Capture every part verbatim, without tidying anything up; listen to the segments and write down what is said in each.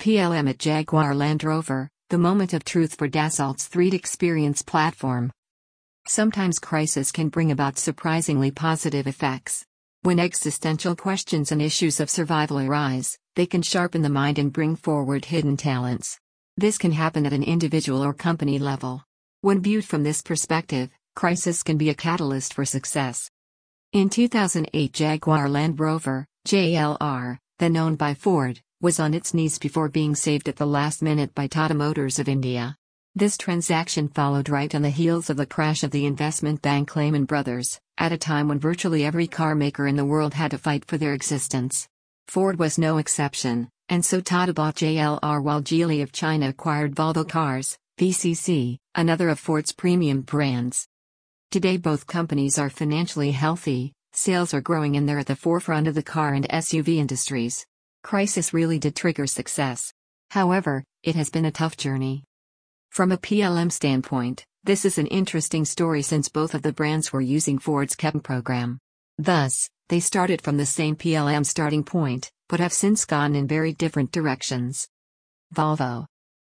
P L M at Jaguar Land Rover, the moment of truth for Dassault's three D Experience platform. Sometimes crisis can bring about surprisingly positive effects. When existential questions and issues of survival arise, they can sharpen the mind and bring forward hidden talents. This can happen at an individual or company level. When viewed from this perspective, crisis can be a catalyst for success. In two thousand eight, Jaguar Land Rover, J L R, then owned by Ford, was on its knees before being saved at the last minute by Tata Motors of India. This transaction followed right on the heels of the crash of the investment bank Lehman Brothers, at a time when virtually every car maker in the world had to fight for their existence. Ford was no exception, and so Tata bought J L R while Geely of China acquired Volvo Cars, V C C, another of Ford's premium brands. Today both companies are financially healthy, sales are growing, and they're at the forefront of the car and S U V industries. Crisis really did trigger success. However, it has been a tough journey. From a P L M standpoint, this is an interesting story since both of the brands were using Ford's C E P program. Thus, they started from the same P L M starting point, but have since gone in very different directions. Volvo.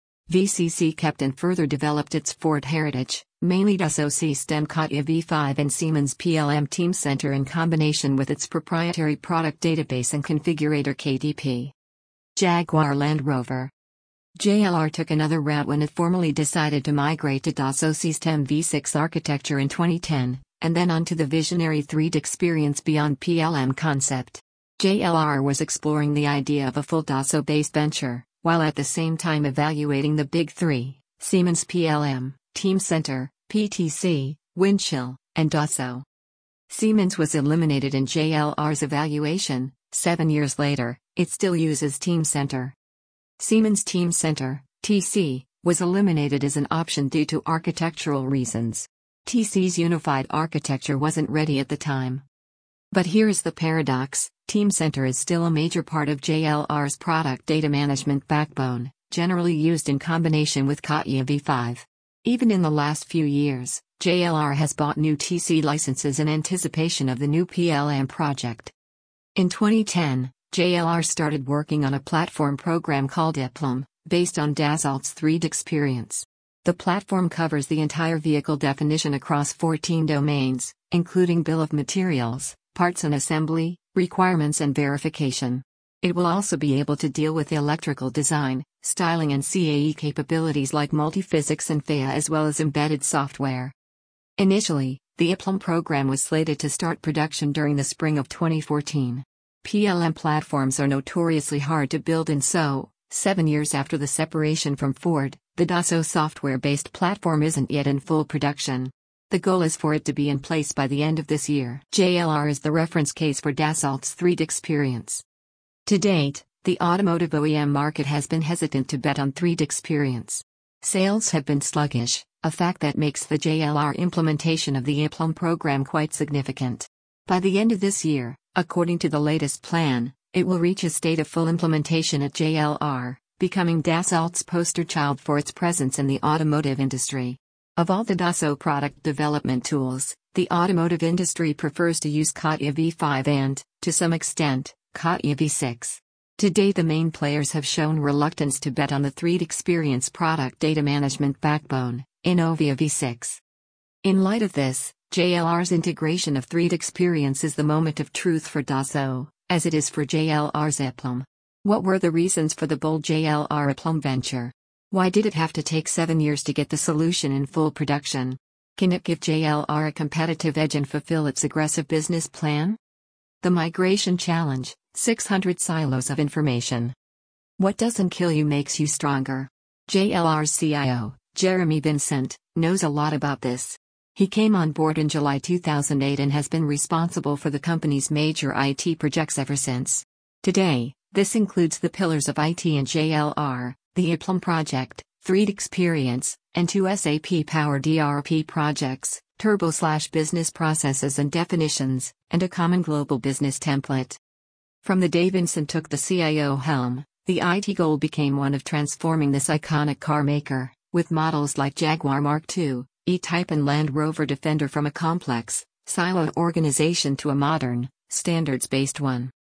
V C C kept and further developed its Ford heritage, mainly Dassault Systèmes CATIA V five and Siemens P L M Teamcenter in combination with its proprietary product database and configurator K D P. Jaguar Land Rover. J L R took another route when it formally decided to migrate to Dassault Systèmes V six architecture in twenty ten, and then onto the visionary three D Experience beyond P L M concept. J L R was exploring the idea of a full Dassault-based venture, while at the same time evaluating the Big Three, Siemens P L M, Teamcenter, P T C, Windchill, and Dassault. Siemens was eliminated in J L R's evaluation. Seven years later, it still uses Teamcenter. Siemens Teamcenter, T C, was eliminated as an option due to architectural reasons. T C's unified architecture wasn't ready at the time. But here is the paradox: Teamcenter is still a major part of J L R's product data management backbone, generally used in combination with CATIA V five. Even in the last few years, J L R has bought new T C licenses in anticipation of the new P L M project. In twenty ten, J L R started working on a platform program called I P L M, based on Dassault's three D Experience. The platform covers the entire vehicle definition across fourteen domains, including bill of materials, parts and assembly, requirements and verification. It will also be able to deal with electrical design, styling and C A E capabilities like multiphysics and F E A, as well as embedded software. Initially, the I P L M program was slated to start production during the spring of twenty fourteen. P L M platforms are notoriously hard to build, and so, seven years after the separation from Ford, the Dassault software-based platform isn't yet in full production. The goal is for it to be in place by the end of this year. J L R is the reference case for Dassault's three D Experience. To date, the automotive O E M market has been hesitant to bet on three D Experience. Sales have been sluggish, a fact that makes the J L R implementation of the I P L M program quite significant. By the end of this year, according to the latest plan, it will reach a state of full implementation at J L R, becoming Dassault's poster child for its presence in the automotive industry. Of all the Dassault product development tools, the automotive industry prefers to use CATIA V five and, to some extent, CATIA V six. To date, the main players have shown reluctance to bet on the three D Experience product data management backbone, Innovia V six. In light of this, J L R's integration of three D Experience is the moment of truth for Dassault, as it is for J L R's I P L M. What were the reasons for the bold J L R I P L M venture? Why did it have to take seven years to get the solution in full production? Can it give J L R a competitive edge and fulfill its aggressive business plan? The Migration Challenge: six hundred Silos of Information. What doesn't kill you makes you stronger. J L R's C I O, Jeremy Vincent, knows a lot about this. He came on board in July two thousand eight and has been responsible for the company's major I T projects ever since. Today, this includes the pillars of I T and J L R, the I P L M project, three D Experience, and two S A P-powered E R P projects, Turbo slash Business Processes and Definitions, and a common global business template. From the day Vincent took the C I O helm, the I T goal became one of transforming this iconic car maker, with models like Jaguar Mark two, E-Type and Land Rover Defender from a complex, siloed organization to a modern, standards-based one.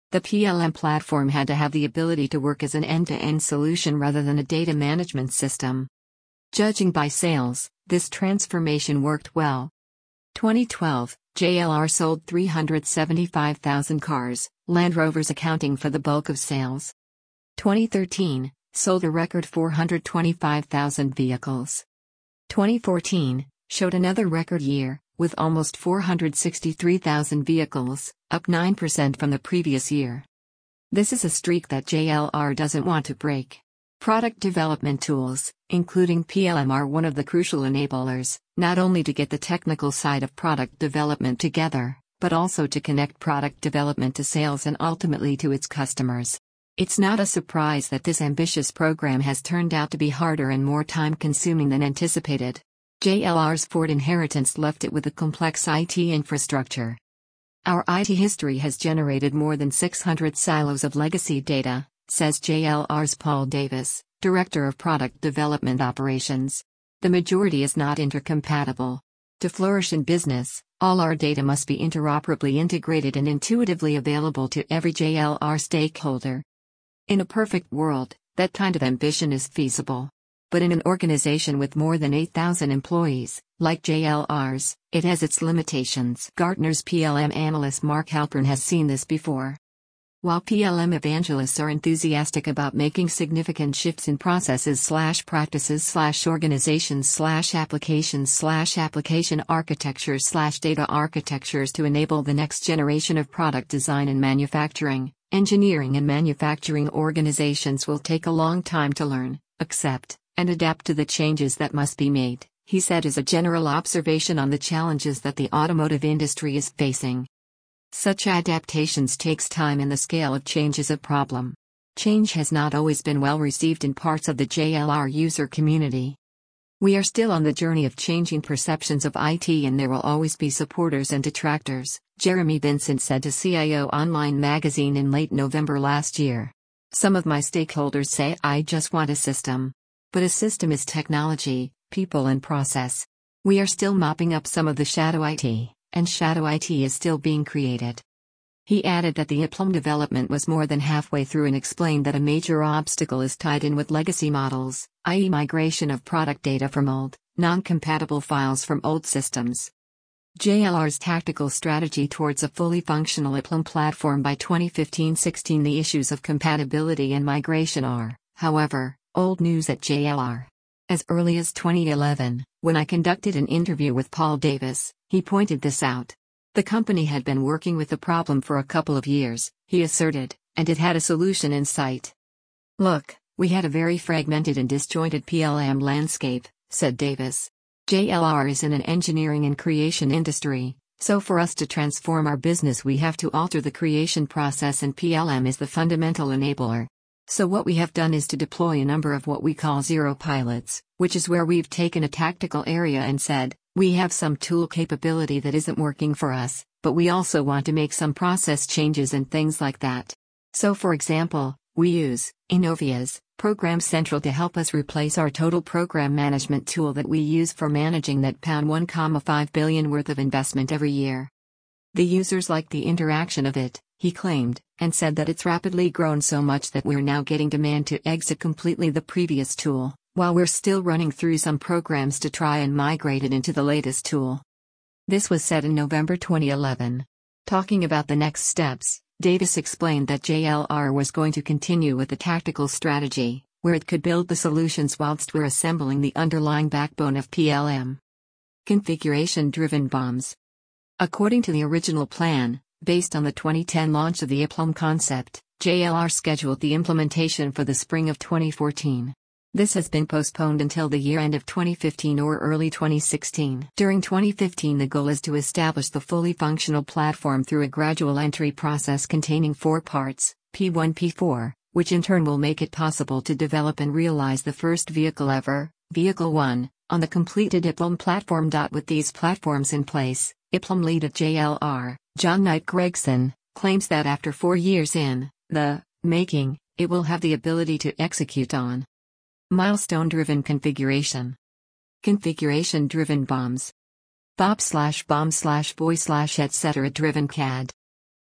The P L M platform had to have the ability to work as an end-to-end solution rather than a data management system. Judging by sales, this transformation worked well. twenty twelve, J L R sold three hundred seventy-five thousand cars, Land Rovers accounting for the bulk of sales. twenty thirteen, sold a record four hundred twenty-five thousand vehicles. twenty fourteen, showed another record year, with almost four hundred sixty-three thousand vehicles, up nine percent from the previous year. This is a streak that J L R doesn't want to break. Product development tools, including P L M, are one of the crucial enablers, not only to get the technical side of product development together, but also to connect product development to sales and ultimately to its customers. It's not a surprise that this ambitious program has turned out to be harder and more time-consuming than anticipated. J L R's Ford inheritance left it with a complex I T infrastructure. Our I T history has generated more than six hundred silos of legacy data, says J L R's Paul Davis, Director of Product Development Operations. The majority is not intercompatible. To flourish in business, all our data must be interoperably integrated and intuitively available to every J L R stakeholder. In a perfect world, that kind of ambition is feasible. But in an organization with more than eight thousand employees, like J L R's, it has its limitations. Gartner's P L M analyst Mark Halpern has seen this before. While P L M evangelists are enthusiastic about making significant shifts in processes slash practices slash organizations slash applications slash application architectures slash data architectures to enable the next generation of product design and manufacturing, engineering and manufacturing organizations will take a long time to learn, accept, and adapt to the changes that must be made, he said as a general observation on the challenges that the automotive industry is facing. Such adaptations takes time and the scale of change is a problem. Change has not always been well received in parts of the J L R user community. We are still on the journey of changing perceptions of I T and there will always be supporters and detractors, Jeremy Vincent said to C I O Online magazine in late November last year. Some of my stakeholders say I just want a system. But a system is technology, people and process. We are still mopping up some of the shadow I T, and shadow I T is still being created. He added that the I P L M development was more than halfway through and explained that a major obstacle is tied in with legacy models, that is migration of product data from old, non-compatible files from old systems. J L R's tactical strategy towards a fully functional I P L M platform by twenty fifteen sixteen. The issues of compatibility and migration are, however, old news at J L R. As early as twenty eleven, when I conducted an interview with Paul Davis, he pointed this out. The company had been working with the problem for a couple of years, he asserted, and it had a solution in sight. Look, we had a very fragmented and disjointed P L M landscape, said Davis. J L R is in an engineering and creation industry, so for us to transform our business we have to alter the creation process and P L M is the fundamental enabler. So what we have done is to deploy a number of what we call zero pilots, which is where we've taken a tactical area and said, we have some tool capability that isn't working for us, but we also want to make some process changes and things like that. So for example, we use Innovia's Program Central to help us replace our total program management tool that we use for managing that one point five billion worth of investment every year. The users like the interaction of it, he claimed, and said that it's rapidly grown so much that we're now getting demand to exit completely the previous tool, while we're still running through some programs to try and migrate it into the latest tool. This was said in November twenty eleven. Talking about the next steps, Davis explained that J L R was going to continue with the tactical strategy, where it could build the solutions whilst we're assembling the underlying backbone of P L M. Configuration-driven B O Ms. According to the original plan, based on the twenty ten launch of the I P L M concept, J L R scheduled the implementation for the spring of twenty fourteen. This has been postponed until the year end of twenty fifteen or early twenty sixteen. During twenty fifteen, the goal is to establish the fully functional platform through a gradual entry process containing four parts, P one P four, which in turn will make it possible to develop and realize the first vehicle ever, Vehicle one, on the completed I P L M platform. With these platforms in place, I P L M lead at J L R, John Knight Gregson, claims that after four years in the making, it will have the ability to execute on milestone-driven configuration. Configuration-driven B O Ms. B O P slash B O M slash V O I slash et cetera driven C A D.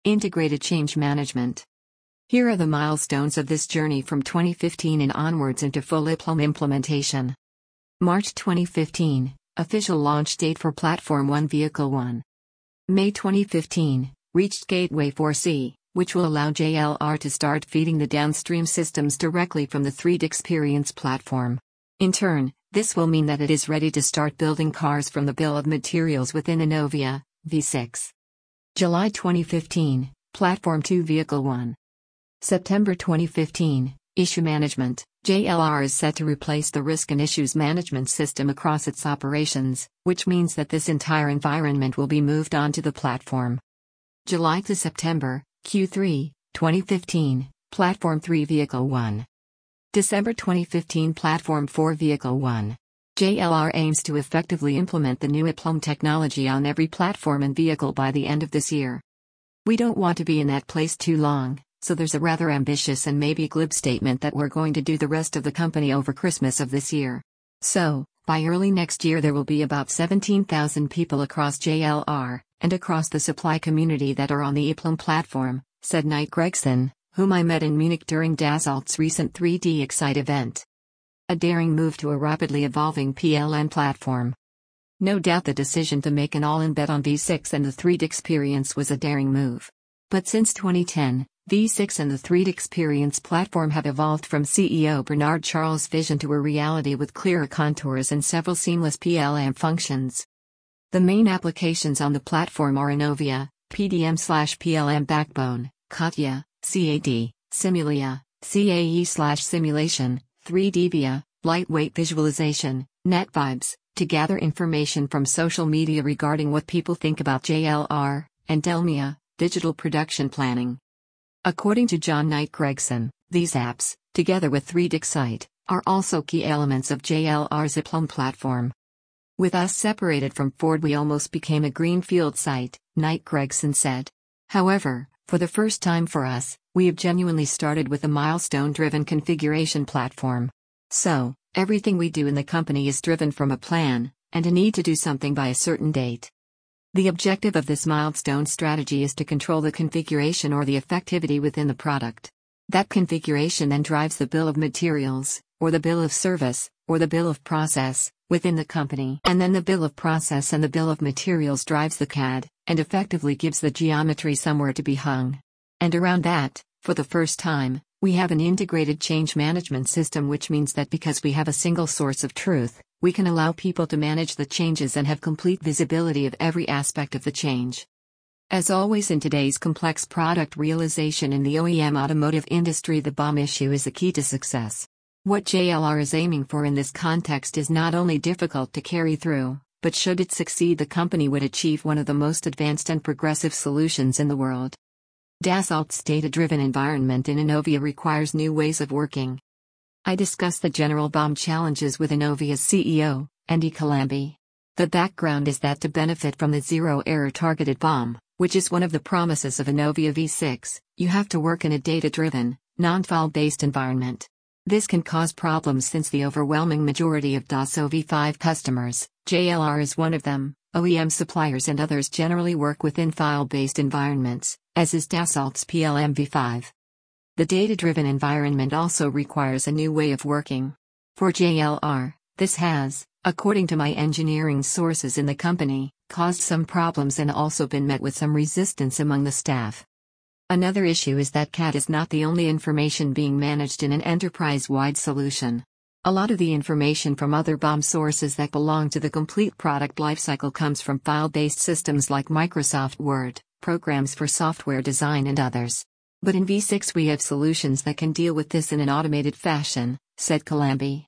Integrated Change Management. Here are the milestones of this journey from twenty fifteen and onwards into full I P L M implementation. March twenty fifteen, official launch date for Platform one Vehicle one. May twenty fifteen, reached Gateway four C, which will allow J L R to start feeding the downstream systems directly from the three D Experience platform. In turn, this will mean that it is ready to start building cars from the bill of materials within Innovia V six. July twenty fifteen, Platform two Vehicle one. September twenty fifteen, Issue Management. J L R is set to replace the Risk and Issues Management system across its operations, which means that this entire environment will be moved onto the platform. July to September, Q three, twenty fifteen, Platform three Vehicle one. December twenty fifteen, Platform four Vehicle one. J L R aims to effectively implement the new I P L M technology on every platform and vehicle by the end of this year. We don't want to be in that place too long, so there's a rather ambitious and maybe glib statement that we're going to do the rest of the company over Christmas of this year. So, by early next year there will be about seventeen thousand people across J L R, and across the supply community that are on the I P L M platform, said Knight Gregson, whom I met in Munich during Dassault's recent three D Excite event. A daring move to a rapidly evolving P L M platform. No doubt the decision to make an all-in bet on V six and the three D Experience was a daring move. But since twenty ten, V six and the three D Experience platform have evolved from C E O Bernard Charles' vision to a reality with clearer contours and several seamless P L M functions. The main applications on the platform are Innovia, P D M slash P L M Backbone, CATIA, C A D, Simulia, C A E slash Simulation, three D Via, Lightweight Visualization, NetVibes, to gather information from social media regarding what people think about J L R, and Delmia, Digital Production Planning. According to John Knight Gregson, these apps, together with three D Excite, are also key elements of J L R's I P L M platform. With us separated from Ford, we almost became a greenfield site, Knight Gregson said. However, for the first time for us, we have genuinely started with a milestone-driven configuration platform. So, everything we do in the company is driven from a plan, and a need to do something by a certain date. The objective of this milestone strategy is to control the configuration or the effectivity within the product. That configuration then drives the bill of materials, or the bill of service, or the bill of process, within the company. And then the bill of process and the bill of materials drives the C A D, and effectively gives the geometry somewhere to be hung. And around that, for the first time, we have an integrated change management system, which means that because we have a single source of truth, we can allow people to manage the changes and have complete visibility of every aspect of the change. As always in today's complex product realization in the O E M automotive industry, the B O M issue is the key to success. What J L R is aiming for in this context is not only difficult to carry through, but should it succeed, the company would achieve one of the most advanced and progressive solutions in the world. Dassault's data-driven environment in Innovia requires new ways of working. I discussed the general B O M challenges with Innovia's C E O, Andy Calambi. The background is that to benefit from the zero-error targeted B O M, which is one of the promises of Innovia V six, you have to work in a data-driven, non-file-based environment. This can cause problems since the overwhelming majority of Dassault V five customers, J L R is one of them, O E M suppliers and others generally work within file-based environments, as is Dassault's P L M V five. The data-driven environment also requires a new way of working. For J L R, this has, according to my engineering sources in the company, caused some problems and also been met with some resistance among the staff. Another issue is that C A D is not the only information being managed in an enterprise-wide solution. A lot of the information from other B O M sources that belong to the complete product lifecycle comes from file-based systems like Microsoft Word, programs for software design and others. But in V six we have solutions that can deal with this in an automated fashion, said Calambi.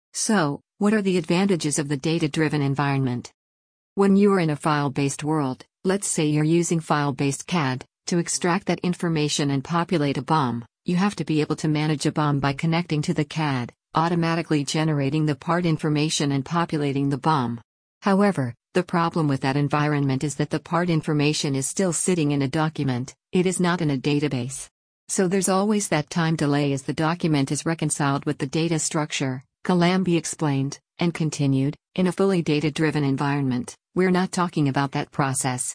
So, what are the advantages of the data-driven environment? When you are in a file-based world, let's say you're using file-based C A D, to extract that information and populate a B O M, you have to be able to manage a B O M by connecting to the C A D, automatically generating the part information and populating the B O M. However, the problem with that environment is that the part information is still sitting in a document, it is not in a database. So there's always that time delay as the document is reconciled with the data structure, Calambi explained, and continued, in a fully data-driven environment, we're not talking about that process.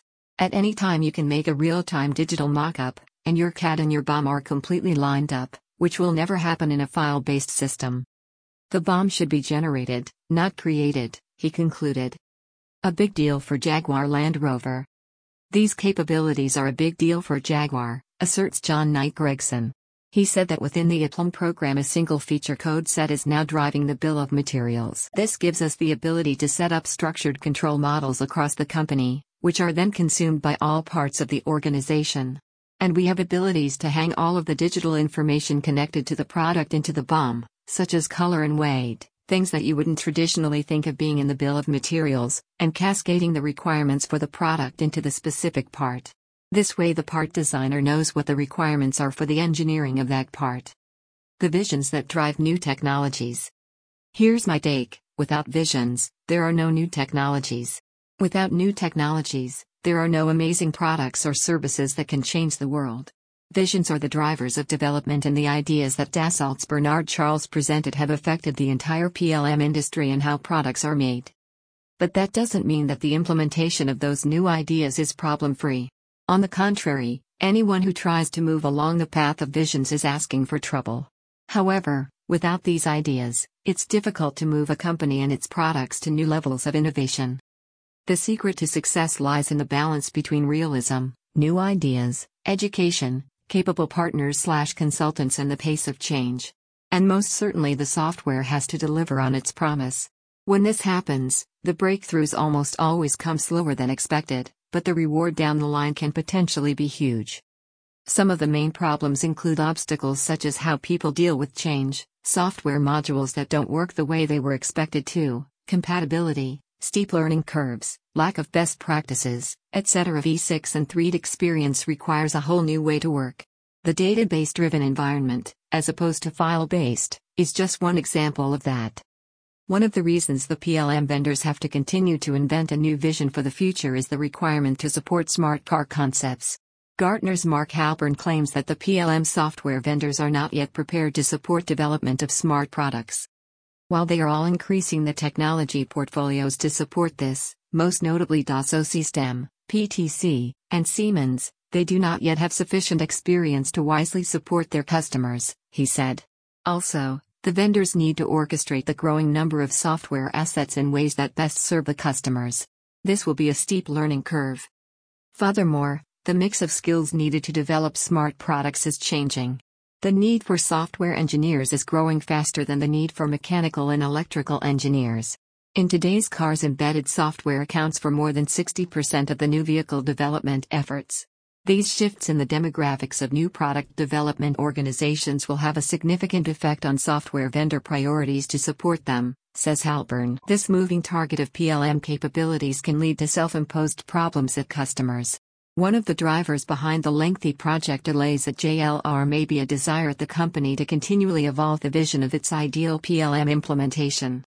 At any time you can make a real-time digital mock-up, and your C A D and your B O M are completely lined up, which will never happen in a file-based system. The B O M should be generated, not created, he concluded. A big deal for Jaguar Land Rover. These capabilities are a big deal for Jaguar, asserts John Knight Gregson. He said that within the I P L M program a single feature code set is now driving the bill of materials. This gives us the ability to set up structured control models across the company, which are then consumed by all parts of the organization. And we have abilities to hang all of the digital information connected to the product into the B O M, such as color and weight, things that you wouldn't traditionally think of being in the bill of materials, and cascading the requirements for the product into the specific part. This way the part designer knows what the requirements are for the engineering of that part. The visions that drive new technologies. Here's my take: without visions, there are no new technologies. Without new technologies, there are no amazing products or services that can change the world. Visions are the drivers of development, and the ideas that Dassault's Bernard Charles presented have affected the entire P L M industry and how products are made. But that doesn't mean that the implementation of those new ideas is problem-free. On the contrary, anyone who tries to move along the path of visions is asking for trouble. However, without these ideas, it's difficult to move a company and its products to new levels of innovation. The secret to success lies in the balance between realism, new ideas, education, capable partners slash consultants, and the pace of change. And most certainly the software has to deliver on its promise. When this happens, the breakthroughs almost always come slower than expected, but the reward down the line can potentially be huge. Some of the main problems include obstacles such as how people deal with change, software modules that don't work the way they were expected to, compatibility, steep learning curves, lack of best practices, et cetera. V six and three D experience requires a whole new way to work. The database-driven environment, as opposed to file-based, is just one example of that. One of the reasons the P L M vendors have to continue to invent a new vision for the future is the requirement to support smart car concepts. Gartner's Mark Halpern claims that the P L M software vendors are not yet prepared to support development of smart products. While they are all increasing the technology portfolios to support this, most notably Dassault Systèmes, P T C, and Siemens, they do not yet have sufficient experience to wisely support their customers, he said. Also, the vendors need to orchestrate the growing number of software assets in ways that best serve the customers. This will be a steep learning curve. Furthermore, the mix of skills needed to develop smart products is changing. The need for software engineers is growing faster than the need for mechanical and electrical engineers. In today's cars, embedded software accounts for more than sixty percent of the new vehicle development efforts. These shifts in the demographics of new product development organizations will have a significant effect on software vendor priorities to support them, says Halpern. This moving target of P L M capabilities can lead to self-imposed problems at customers. One of the drivers behind the lengthy project delays at J L R may be a desire at the company to continually evolve the vision of its ideal P L M implementation.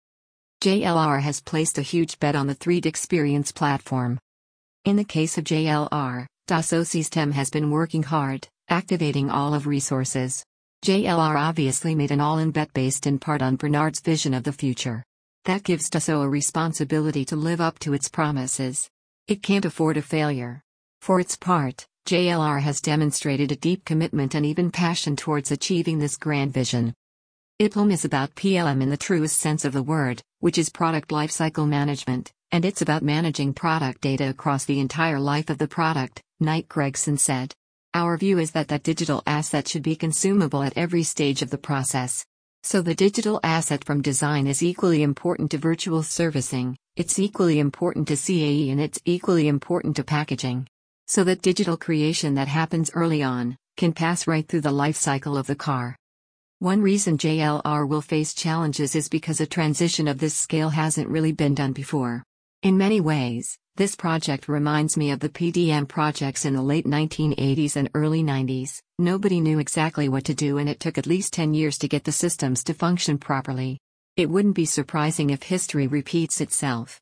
J L R has placed a huge bet on the three D Experience platform. In the case of J L R, Dassault Systèmes has been working hard, activating all of resources. J L R obviously made an all-in bet based in part on Bernard's vision of the future. That gives Dassault a responsibility to live up to its promises. It can't afford a failure. For its part, J L R has demonstrated a deep commitment and even passion towards achieving this grand vision. I P L M is about P L M in the truest sense of the word, which is product lifecycle management, and it's about managing product data across the entire life of the product, Knight Gregson said. Our view is that that digital asset should be consumable at every stage of the process. So the digital asset from design is equally important to virtual servicing, it's equally important to C A E, and it's equally important to packaging. So that digital creation that happens early on can pass right through the life cycle of the car. One reason J L R will face challenges is because a transition of this scale hasn't really been done before. In many ways, this project reminds me of the P D M projects in the late nineteen eighties and early nineties. Nobody knew exactly what to do, and it took at least ten years to get the systems to function properly. It wouldn't be surprising if history repeats itself.